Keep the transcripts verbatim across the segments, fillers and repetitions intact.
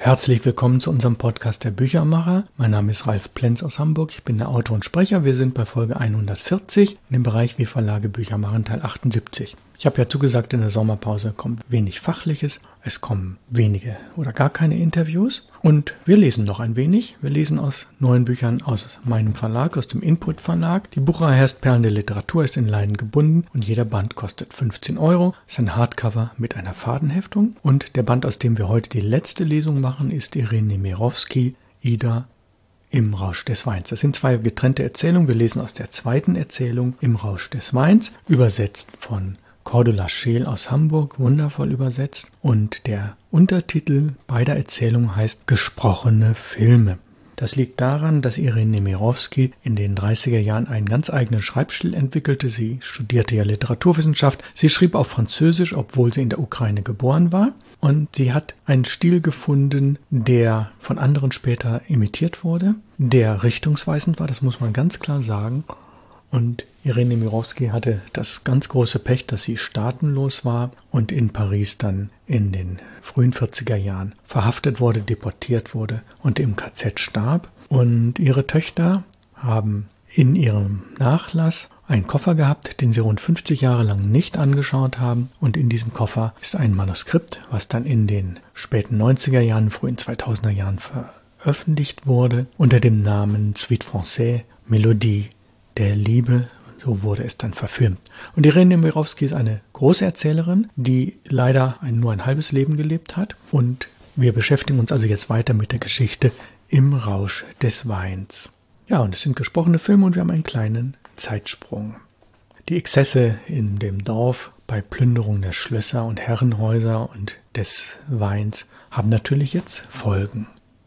Herzlich willkommen zu unserem Podcast der Büchermacher. Mein Name ist Ralf Plenz aus Hamburg. Ich bin der Autor und Sprecher. Wir sind bei Folge hundertvierzig in dem Bereich Wie Verlage Bücher machen, Teil achtundsiebzig. Ich habe ja zugesagt, in der Sommerpause kommt wenig Fachliches. Es kommen wenige oder gar keine Interviews. Und wir lesen noch ein wenig. Wir lesen aus neuen Büchern aus meinem Verlag, aus dem Input Verlag. Die Buchreihe heißt Perlen der Literatur, ist in Leinen gebunden und jeder Band kostet fünfzehn Euro. Es ist ein Hardcover mit einer Fadenheftung. Und der Band, aus dem wir heute die letzte Lesung machen, ist Irene Nemirovsky, Ida im Rausch des Weins. Das sind zwei getrennte Erzählungen. Wir lesen aus der zweiten Erzählung Im Rausch des Weins, übersetzt von Cordula Scheel aus Hamburg, wundervoll übersetzt. Und der Untertitel beider Erzählungen heißt Gesprochene Filme. Das liegt daran, dass Irene Nemirovsky in den dreißiger Jahren einen ganz eigenen Schreibstil entwickelte. Sie studierte ja Literaturwissenschaft. Sie schrieb auf Französisch, obwohl sie in der Ukraine geboren war. Und sie hat einen Stil gefunden, der von anderen später imitiert wurde, der richtungsweisend war, das muss man ganz klar sagen. Und Irene Nemirovsky hatte das ganz große Pech, dass sie staatenlos war und in Paris dann in den frühen vierziger Jahren verhaftet wurde, deportiert wurde und im K Z starb. Und ihre Töchter haben in ihrem Nachlass einen Koffer gehabt, den sie rund fünfzig Jahre lang nicht angeschaut haben. Und in diesem Koffer ist ein Manuskript, was dann in den späten neunziger Jahren, frühen zweitausender Jahren veröffentlicht wurde, unter dem Namen Suite Française, Melodie der Liebe, so wurde es dann verfilmt. Und Irene Nemirovsky ist eine große Erzählerin, die leider ein, nur ein halbes Leben gelebt hat. Und wir beschäftigen uns also jetzt weiter mit der Geschichte Im Rausch des Weins. Ja, und es sind gesprochene Filme und wir haben einen kleinen Zeitsprung. Die Exzesse in dem Dorf bei Plünderung der Schlösser und Herrenhäuser und des Weins haben natürlich jetzt Folgen.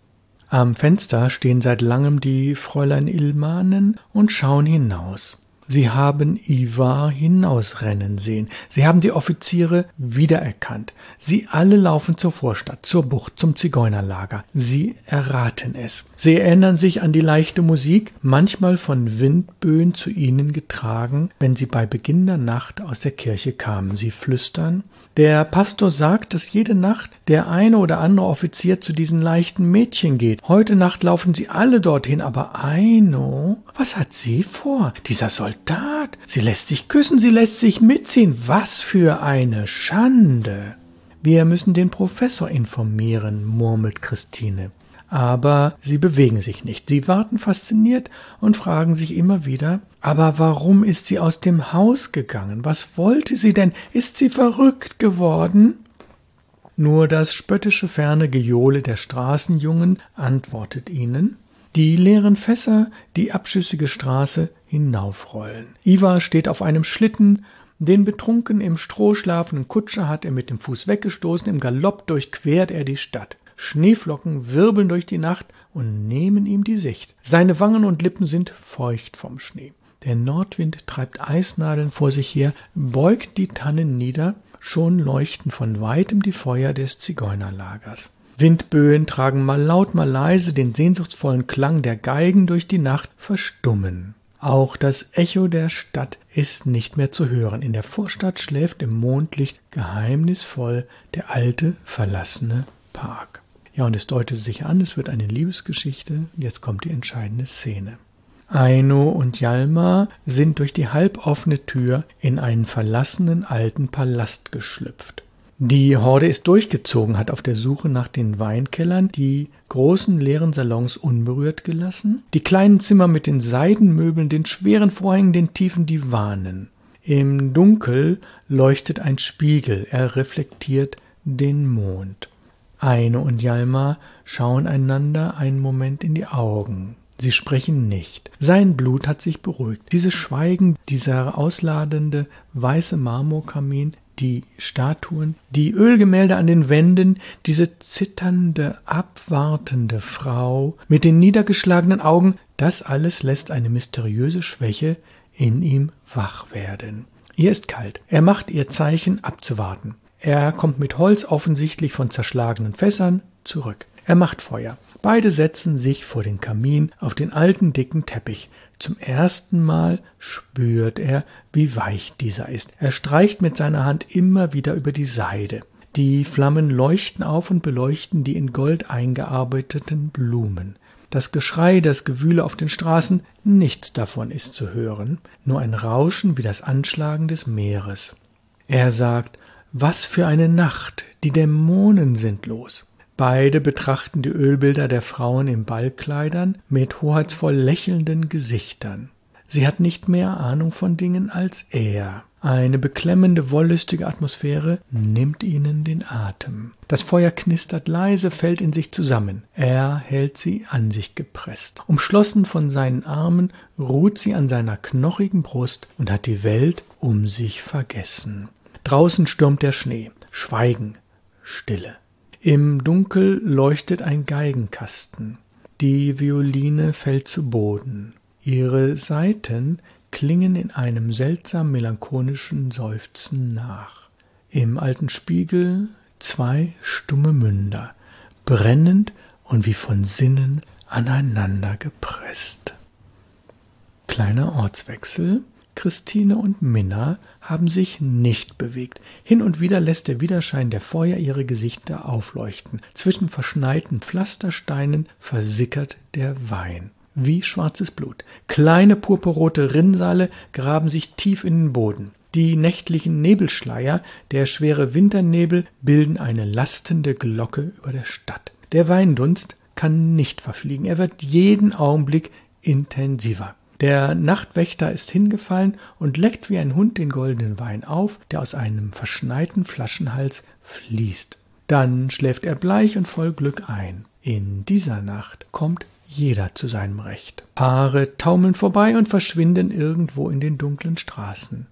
Am Fenster stehen seit langem die Fräulein Ilmanen und schauen hinaus. Sie haben Ivar hinausrennen sehen. Sie haben die Offiziere wiedererkannt. Sie alle laufen zur Vorstadt, zur Bucht, zum Zigeunerlager. Sie erraten es. Sie erinnern sich an die leichte Musik, manchmal von Windböen zu ihnen getragen, wenn sie bei Beginn der Nacht aus der Kirche kamen. Sie flüstern: Der Pastor sagt, dass jede Nacht der eine oder andere Offizier zu diesen leichten Mädchen geht. Heute Nacht laufen sie alle dorthin, aber Aino, was hat sie vor? Dieser Soldat, sie lässt sich küssen, sie lässt sich mitziehen. Was für eine Schande! Wir müssen den Professor informieren, murmelt Christine. Aber sie bewegen sich nicht. Sie warten fasziniert und fragen sich immer wieder: Aber warum ist sie aus dem Haus gegangen? Was wollte sie denn? Ist sie verrückt geworden? Nur das spöttische ferne Gejohle der Straßenjungen antwortet ihnen. Die leeren Fässer die abschüssige Straße hinaufrollen. Ivar steht auf einem Schlitten. Den betrunken im Stroh schlafenden Kutscher hat er mit dem Fuß weggestoßen. Im Galopp durchquert er die Stadt. Schneeflocken wirbeln durch die Nacht und nehmen ihm die Sicht. Seine Wangen und Lippen sind feucht vom Schnee. Der Nordwind treibt Eisnadeln vor sich her, beugt die Tannen nieder, schon leuchten von weitem die Feuer des Zigeunerlagers. Windböen tragen mal laut, mal leise den sehnsuchtsvollen Klang der Geigen durch die Nacht verstummen. Auch das Echo der Stadt ist nicht mehr zu hören. In der Vorstadt schläft im Mondlicht geheimnisvoll der alte, verlassene Park. Ja, und es deutet sich an, es wird eine Liebesgeschichte. Jetzt kommt die entscheidende Szene. Aino und Hjalmar sind durch die halboffene Tür in einen verlassenen alten Palast geschlüpft. Die Horde ist durchgezogen, hat auf der Suche nach den Weinkellern die großen leeren Salons unberührt gelassen, die kleinen Zimmer mit den Seidenmöbeln, den schweren Vorhängen, den tiefen Divanen. Im Dunkel leuchtet ein Spiegel, er reflektiert den Mond. Aino und Hjalmar schauen einander einen Moment in die Augen. Sie sprechen nicht. Sein Blut hat sich beruhigt. Dieses Schweigen, dieser ausladende weiße Marmorkamin, die Statuen, die Ölgemälde an den Wänden, diese zitternde, abwartende Frau mit den niedergeschlagenen Augen, das alles lässt eine mysteriöse Schwäche in ihm wach werden. Ihr ist kalt. Er macht ihr Zeichen, abzuwarten. Er kommt mit Holz, offensichtlich von zerschlagenen Fässern, zurück. Er macht Feuer. Beide setzen sich vor den Kamin auf den alten dicken Teppich. Zum ersten Mal spürt er, wie weich dieser ist. Er streicht mit seiner Hand immer wieder über die Seide. Die Flammen leuchten auf und beleuchten die in Gold eingearbeiteten Blumen. Das Geschrei, das Gewühle auf den Straßen, nichts davon ist zu hören, nur ein Rauschen wie das Anschlagen des Meeres. Er sagt: Was für eine Nacht, die Dämonen sind los. Beide betrachten die Ölbilder der Frauen in Ballkleidern mit hoheitsvoll lächelnden Gesichtern. Sie hat nicht mehr Ahnung von Dingen als er. Eine beklemmende, wollüstige Atmosphäre nimmt ihnen den Atem. Das Feuer knistert leise, fällt in sich zusammen. Er hält sie an sich gepresst. Umschlossen von seinen Armen ruht sie an seiner knochigen Brust und hat die Welt um sich vergessen. Draußen stürmt der Schnee. Schweigen, Stille. Im Dunkel leuchtet ein Geigenkasten. Die Violine fällt zu Boden. Ihre Saiten klingen in einem seltsam melancholischen Seufzen nach. Im alten Spiegel zwei stumme Münder, brennend und wie von Sinnen aneinander gepresst. Kleiner Ortswechsel. Christine und Minna haben sich nicht bewegt. Hin und wieder lässt der Widerschein der Feuer ihre Gesichter aufleuchten. Zwischen verschneiten Pflastersteinen versickert der Wein. Wie schwarzes Blut. Kleine purpurrote Rinnsale graben sich tief in den Boden. Die nächtlichen Nebelschleier, der schwere Winternebel, bilden eine lastende Glocke über der Stadt. Der Weindunst kann nicht verfliegen. Er wird jeden Augenblick intensiver. Der Nachtwächter ist hingefallen und leckt wie ein Hund den goldenen Wein auf, der aus einem verschneiten Flaschenhals fließt. Dann schläft er bleich und voll Glück ein. In dieser Nacht kommt jeder zu seinem Recht. Paare taumeln vorbei und verschwinden irgendwo in den dunklen Straßen.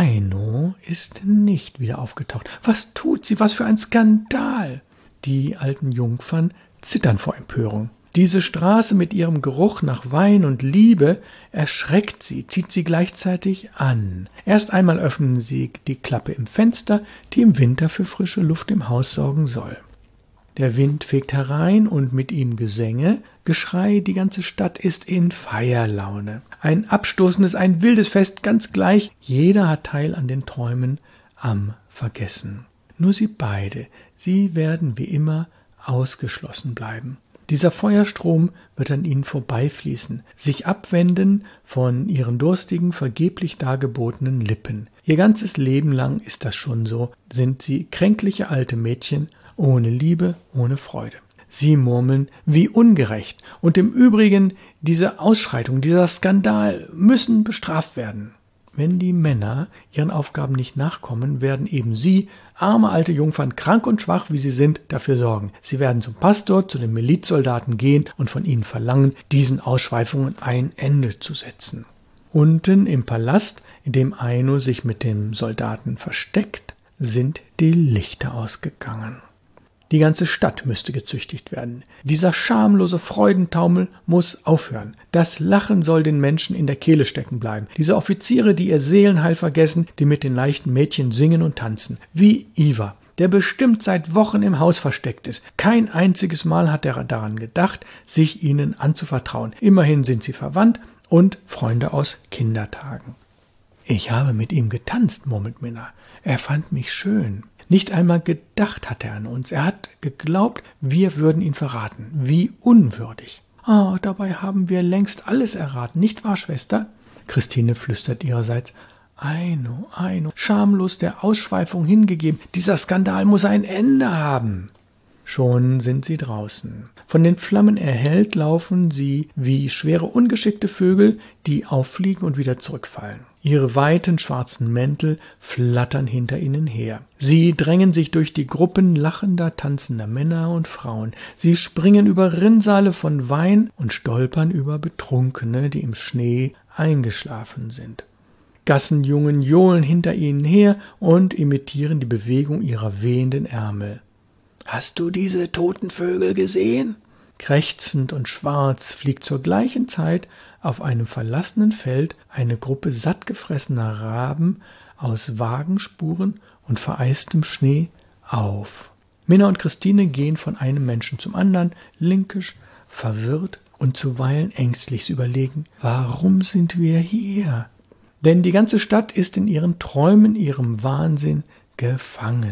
Aino ist nicht wieder aufgetaucht. Was tut sie? Was für ein Skandal! Die alten Jungfern zittern vor Empörung. Diese Straße mit ihrem Geruch nach Wein und Liebe erschreckt sie, zieht sie gleichzeitig an. Erst einmal öffnen sie die Klappe im Fenster, die im Winter für frische Luft im Haus sorgen soll. Der Wind fegt herein und mit ihm Gesänge, Geschrei, die ganze Stadt ist in Feierlaune. Ein abstoßendes, ein wildes Fest, ganz gleich. Jeder hat Teil an den Träumen am Vergessen. Nur sie beide, sie werden wie immer ausgeschlossen bleiben. Dieser Feuerstrom wird an ihnen vorbeifließen, sich abwenden von ihren durstigen, vergeblich dargebotenen Lippen. Ihr ganzes Leben lang ist das schon so, sind sie kränkliche alte Mädchen, ohne Liebe, ohne Freude. Sie murmeln, wie ungerecht. Und im Übrigen, diese Ausschreitung, dieser Skandal müssen bestraft werden. Wenn die Männer ihren Aufgaben nicht nachkommen, werden eben sie, arme alte Jungfern, krank und schwach wie sie sind, dafür sorgen. Sie werden zum Pastor, zu den Milizsoldaten gehen und von ihnen verlangen, diesen Ausschweifungen ein Ende zu setzen. Unten im Palast, in dem Aino sich mit dem Soldaten versteckt, sind die Lichter ausgegangen. Die ganze Stadt müsste gezüchtigt werden. Dieser schamlose Freudentaumel muss aufhören. Das Lachen soll den Menschen in der Kehle stecken bleiben. Diese Offiziere, die ihr Seelenheil vergessen, die mit den leichten Mädchen singen und tanzen. Wie Ivar, der bestimmt seit Wochen im Haus versteckt ist. Kein einziges Mal hat er daran gedacht, sich ihnen anzuvertrauen. Immerhin sind sie verwandt und Freunde aus Kindertagen. Ich habe mit ihm getanzt, murmelt Minna. Er fand mich schön. Nicht einmal gedacht hat er an uns. Er hat geglaubt, wir würden ihn verraten. Wie unwürdig. Oh, dabei haben wir längst alles erraten, nicht wahr, Schwester? Christine flüstert ihrerseits. Aino, Aino, schamlos der Ausschweifung hingegeben. Dieser Skandal muss ein Ende haben. Schon sind sie draußen. Von den Flammen erhellt laufen sie wie schwere, ungeschickte Vögel, die auffliegen und wieder zurückfallen. Ihre weiten schwarzen Mäntel flattern hinter ihnen her. Sie drängen sich durch die Gruppen lachender, tanzender Männer und Frauen. Sie springen über Rinnsale von Wein und stolpern über Betrunkene, die im Schnee eingeschlafen sind. Gassenjungen johlen hinter ihnen her und imitieren die Bewegung ihrer wehenden Ärmel. »Hast du diese toten Vögel gesehen?« Krächzend und schwarz fliegt zur gleichen Zeit auf einem verlassenen Feld eine Gruppe sattgefressener Raben aus Wagenspuren und vereistem Schnee auf. Minna und Christine gehen von einem Menschen zum anderen, linkisch, verwirrt und zuweilen ängstlich. Sie überlegen, warum sind wir hier? Denn die ganze Stadt ist in ihren Träumen, ihrem Wahnsinn gefangen.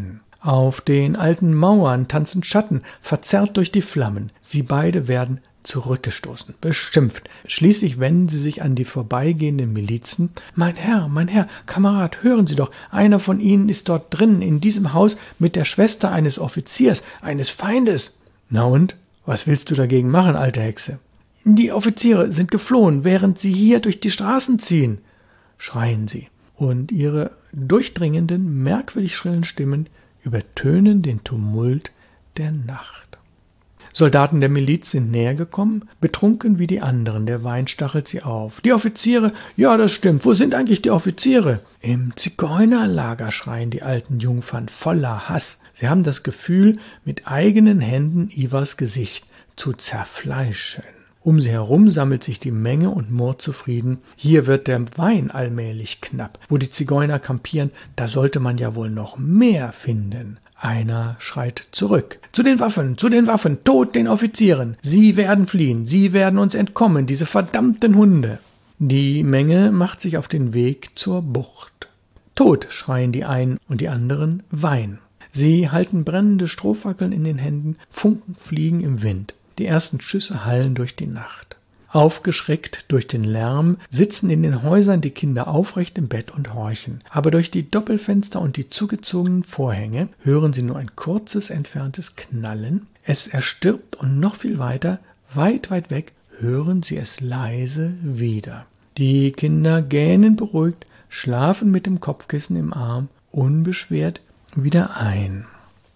Auf den alten Mauern tanzen Schatten, verzerrt durch die Flammen. Sie beide werden zurückgestoßen, beschimpft. Schließlich wenden sie sich an die vorbeigehenden Milizen. »Mein Herr, mein Herr, Kamerad, hören Sie doch, einer von Ihnen ist dort drinnen in diesem Haus mit der Schwester eines Offiziers, eines Feindes.« »Na und? Was willst du dagegen machen, alte Hexe?« »Die Offiziere sind geflohen, während sie hier durch die Straßen ziehen«, schreien sie. Und ihre durchdringenden, merkwürdig schrillen Stimmen übertönen den Tumult der Nacht. Soldaten der Miliz sind näher gekommen, betrunken wie die anderen, der Wein stachelt sie auf. »Die Offiziere, ja, das stimmt, wo sind eigentlich die Offiziere?« »Im Zigeunerlager«, schreien die alten Jungfern voller Hass. Sie haben das Gefühl, mit eigenen Händen Ivars Gesicht zu zerfleischen. Um sie herum sammelt sich die Menge und murrt zufrieden. Hier wird der Wein allmählich knapp. Wo die Zigeuner kampieren, da sollte man ja wohl noch mehr finden. Einer schreit zurück. »Zu den Waffen, zu den Waffen, tot den Offizieren! Sie werden fliehen, sie werden uns entkommen, diese verdammten Hunde!« Die Menge macht sich auf den Weg zur Bucht. »Tot«, schreien die einen und die anderen »Wein«. Sie halten brennende Strohfackeln in den Händen, Funken fliegen im Wind. Die ersten Schüsse hallen durch die Nacht. Aufgeschreckt durch den Lärm sitzen in den Häusern die Kinder aufrecht im Bett und horchen. Aber durch die Doppelfenster und die zugezogenen Vorhänge hören sie nur ein kurzes, entferntes Knallen. Es erstirbt und noch viel weiter, weit, weit weg, hören sie es leise wieder. Die Kinder gähnen beruhigt, schlafen mit dem Kopfkissen im Arm, unbeschwert wieder ein.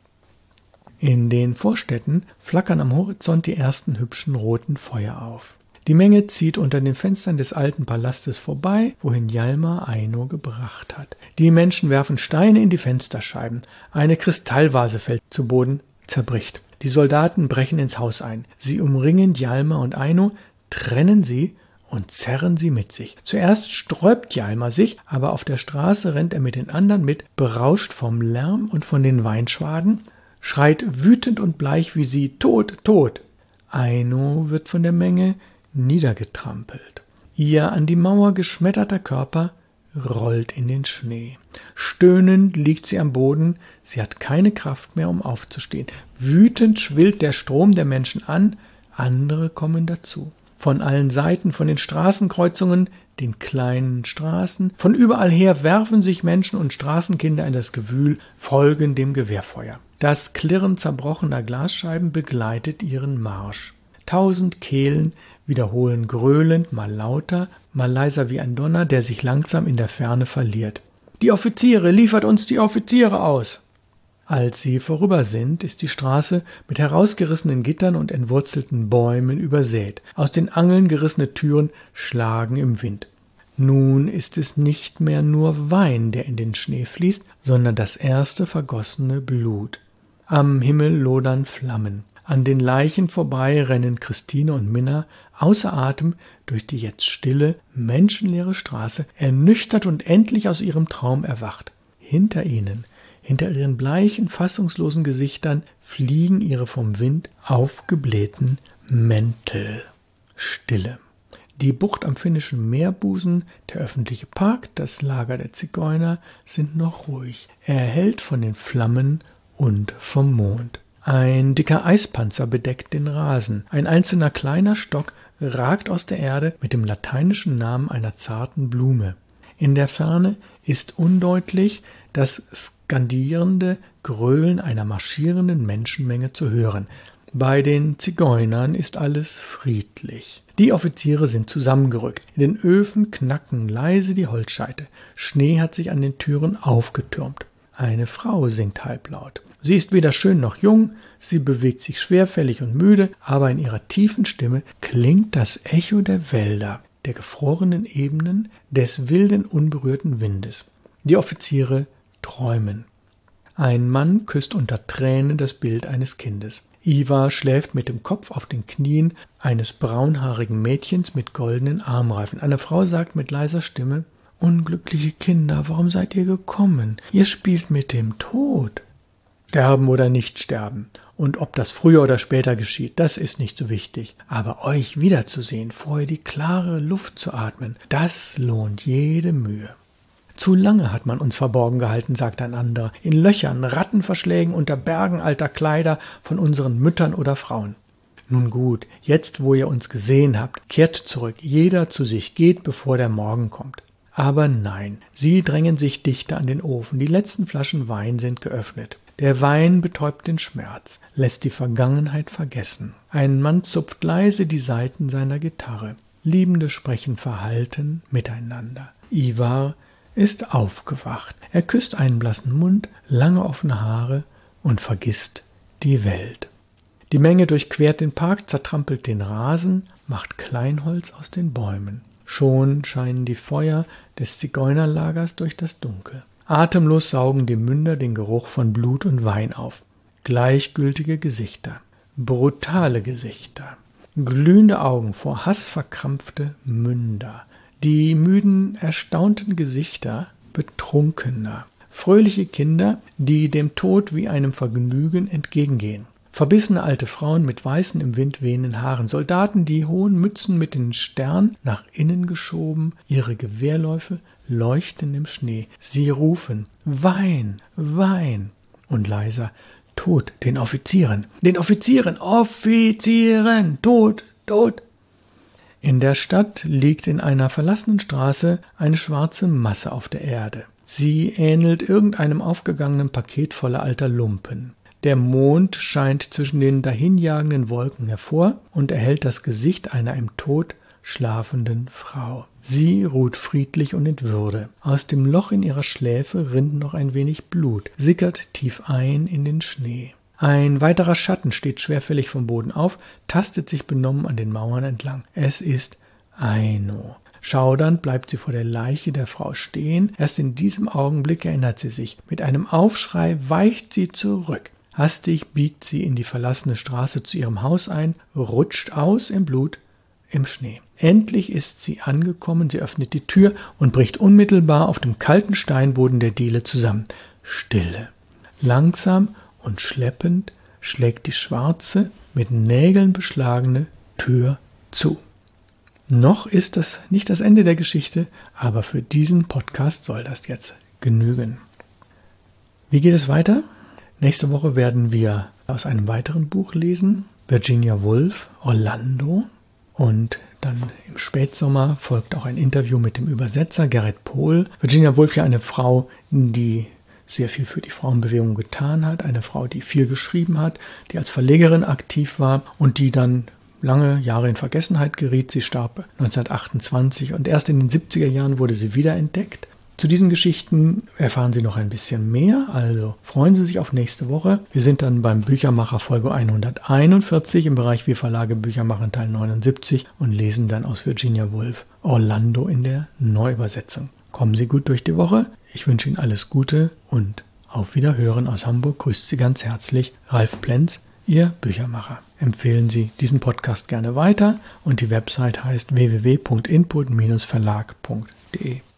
In den Vorstädten flackern am Horizont die ersten hübschen roten Feuer auf. Die Menge zieht unter den Fenstern des alten Palastes vorbei, wohin Hjalmar Aino gebracht hat. Die Menschen werfen Steine in die Fensterscheiben. Eine Kristallvase fällt zu Boden, zerbricht. Die Soldaten brechen ins Haus ein. Sie umringen Hjalmar und Aino, trennen sie und zerren sie mit sich. Zuerst sträubt Hjalmar sich, aber auf der Straße rennt er mit den anderen mit, berauscht vom Lärm und von den Weinschwaden, schreit wütend und bleich wie sie, »Tot, tot!« Aino wird von der Menge niedergetrampelt. Ihr an die Mauer geschmetterter Körper rollt in den Schnee. Stöhnend liegt sie am Boden, sie hat keine Kraft mehr, um aufzustehen. Wütend schwillt der Strom der Menschen an, andere kommen dazu. Von allen Seiten, von den Straßenkreuzungen, den kleinen Straßen, von überall her werfen sich Menschen und Straßenkinder in das Gewühl, folgen dem Gewehrfeuer. Das Klirren zerbrochener Glasscheiben begleitet ihren Marsch. Tausend Kehlen wiederholen gröhlend, mal lauter, mal leiser wie ein Donner, der sich langsam in der Ferne verliert. »Die Offiziere, liefert uns die Offiziere aus!« Als sie vorüber sind, ist die Straße mit herausgerissenen Gittern und entwurzelten Bäumen übersät. Aus den Angeln gerissene Türen schlagen im Wind. Nun ist es nicht mehr nur Wein, der in den Schnee fließt, sondern das erste vergossene Blut. Am Himmel lodern Flammen. An den Leichen vorbei rennen Christine und Minna außer Atem durch die jetzt stille, menschenleere Straße, ernüchtert und endlich aus ihrem Traum erwacht. Hinter ihnen, hinter ihren bleichen, fassungslosen Gesichtern fliegen ihre vom Wind aufgeblähten Mäntel. Stille. Die Bucht am finnischen Meerbusen, der öffentliche Park, das Lager der Zigeuner sind noch ruhig, erhellt von den Flammen und vom Mond. Ein dicker Eispanzer bedeckt den Rasen. Ein einzelner kleiner Stock ragt aus der Erde mit dem lateinischen Namen einer zarten Blume. In der Ferne ist undeutlich das skandierende Gröhlen einer marschierenden Menschenmenge zu hören. Bei den Zigeunern ist alles friedlich. Die Offiziere sind zusammengerückt. In den Öfen knacken leise die Holzscheite. Schnee hat sich an den Türen aufgetürmt. Eine Frau singt halblaut. Sie ist weder schön noch jung, sie bewegt sich schwerfällig und müde, aber in ihrer tiefen Stimme klingt das Echo der Wälder, der gefrorenen Ebenen, des wilden, unberührten Windes. Die Offiziere träumen. Ein Mann küsst unter Tränen das Bild eines Kindes. Ivar schläft mit dem Kopf auf den Knien eines braunhaarigen Mädchens mit goldenen Armreifen. Eine Frau sagt mit leiser Stimme, »Unglückliche Kinder, warum seid ihr gekommen? Ihr spielt mit dem Tod.« Sterben oder nicht sterben, und ob das früher oder später geschieht, das ist nicht so wichtig. Aber euch wiederzusehen, vorher die klare Luft zu atmen, das lohnt jede Mühe. Zu lange hat man uns verborgen gehalten, sagt ein anderer, in Löchern, Rattenverschlägen, unter Bergen alter Kleider von unseren Müttern oder Frauen. Nun gut, jetzt wo ihr uns gesehen habt, kehrt zurück, jeder zu sich, geht, bevor der Morgen kommt. Aber nein, sie drängen sich dichter an den Ofen, die letzten Flaschen Wein sind geöffnet. Der Wein betäubt den Schmerz, lässt die Vergangenheit vergessen. Ein Mann zupft leise die Saiten seiner Gitarre. Liebende sprechen verhalten miteinander. Ivar ist aufgewacht. Er küsst einen blassen Mund, lange offene Haare und vergisst die Welt. Die Menge durchquert den Park, zertrampelt den Rasen, macht Kleinholz aus den Bäumen. Schon scheinen die Feuer des Zigeunerlagers durch das Dunkel. Atemlos saugen die Münder den Geruch von Blut und Wein auf. Gleichgültige Gesichter, brutale Gesichter, glühende Augen vor Hass verkrampfte Münder, die müden, erstaunten Gesichter Betrunkener, fröhliche Kinder, die dem Tod wie einem Vergnügen entgegengehen. Verbissene alte Frauen mit weißen, im Wind wehenden Haaren, Soldaten, die hohen Mützen mit den Sternen nach innen geschoben, ihre Gewehrläufe leuchten im Schnee. Sie rufen Wein, Wein und leiser Tod den Offizieren, den Offizieren, Offizieren, Tod, Tod. In der Stadt liegt in einer verlassenen Straße eine schwarze Masse auf der Erde. Sie ähnelt irgendeinem aufgegangenen Paket voller alter Lumpen. Der Mond scheint zwischen den dahinjagenden Wolken hervor und erhellt das Gesicht einer im Tod schlafenden Frau. Sie ruht friedlich und in Würde. Aus dem Loch in ihrer Schläfe rinnt noch ein wenig Blut, sickert tief ein in den Schnee. Ein weiterer Schatten steht schwerfällig vom Boden auf, tastet sich benommen an den Mauern entlang. Es ist Aino. Schaudernd bleibt sie vor der Leiche der Frau stehen. Erst in diesem Augenblick erinnert sie sich. Mit einem Aufschrei weicht sie zurück. Hastig biegt sie in die verlassene Straße zu ihrem Haus ein, rutscht aus im Blut, im Schnee. Endlich ist sie angekommen, sie öffnet die Tür und bricht unmittelbar auf dem kalten Steinboden der Diele zusammen. Stille. Langsam und schleppend schlägt die schwarze, mit Nägeln beschlagene Tür zu. Noch ist das nicht das Ende der Geschichte, aber für diesen Podcast soll das jetzt genügen. Wie geht es weiter? Nächste Woche werden wir aus einem weiteren Buch lesen, Virginia Woolf, Orlando. Und dann im Spätsommer folgt auch ein Interview mit dem Übersetzer Gerrit Pohl. Virginia Woolf, ja eine Frau, die sehr viel für die Frauenbewegung getan hat, eine Frau, die viel geschrieben hat, die als Verlegerin aktiv war und die dann lange Jahre in Vergessenheit geriet. Sie starb neunzehnhundertachtundzwanzig und erst in den siebziger Jahren wurde sie wiederentdeckt. Zu diesen Geschichten erfahren Sie noch ein bisschen mehr, also freuen Sie sich auf nächste Woche. Wir sind dann beim Büchermacher Folge hunderteinundvierzig im Bereich Wir Verlage Bücher machen Teil neunundsiebzig und lesen dann aus Virginia Woolf Orlando in der Neuübersetzung. Kommen Sie gut durch die Woche, ich wünsche Ihnen alles Gute und auf Wiederhören aus Hamburg grüßt Sie ganz herzlich Ralf Plenz, Ihr Büchermacher. Empfehlen Sie diesen Podcast gerne weiter und die Website heißt w w w punkt input Bindestrich verlag punkt de.